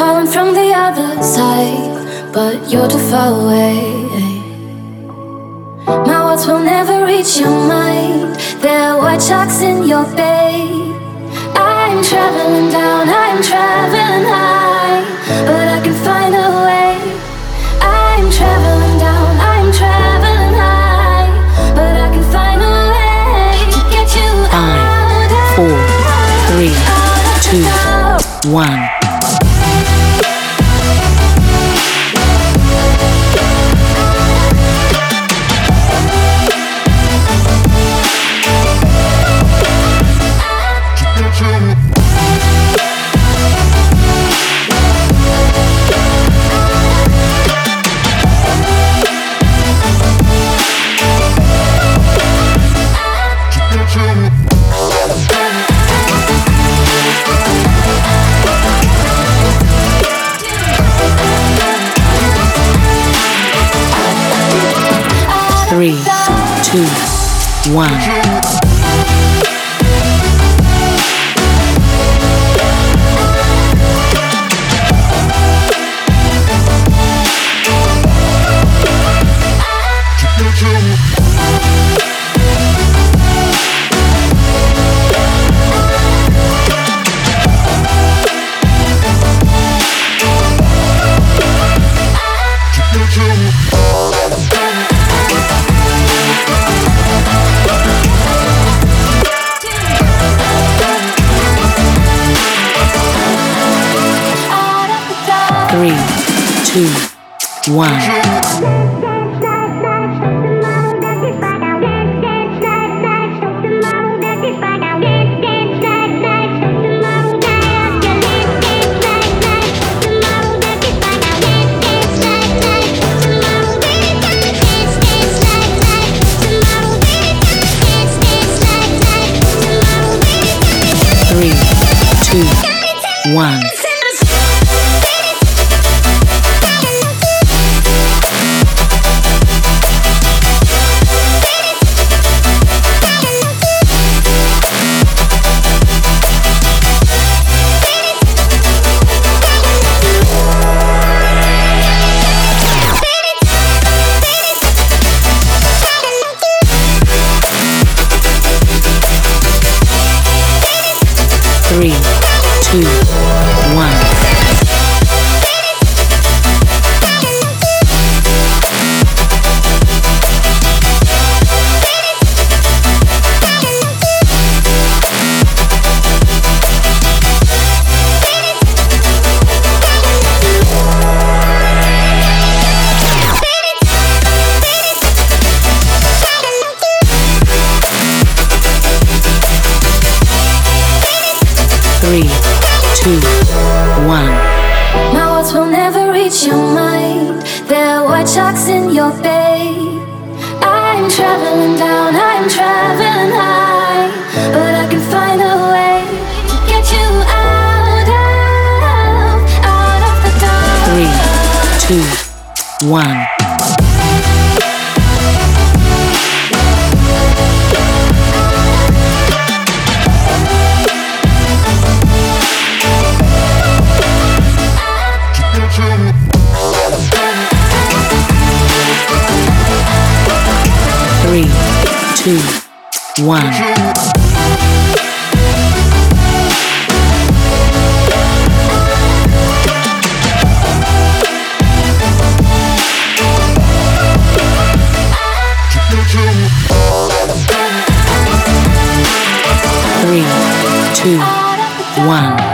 calling from the other side, but you're too far away. My words will never reach your mind. There are white sharks in your bay. I'm traveling down, I'm traveling high, but I can find a way. I'm traveling down, I'm traveling high, but I can find a way to get you out. 5, 4, 3, 2, 1. Three, two, one. 3, 2, 1. 3, 2, 1. 3, 2, 1. 3, 2, 1. My words will never reach your mind. There are white sharks in your bay. I'm traveling down, I'm traveling high, but I can find a way to get you out of the dark. 3, 2, 1. 3, 2, 1. 3, 2, 1.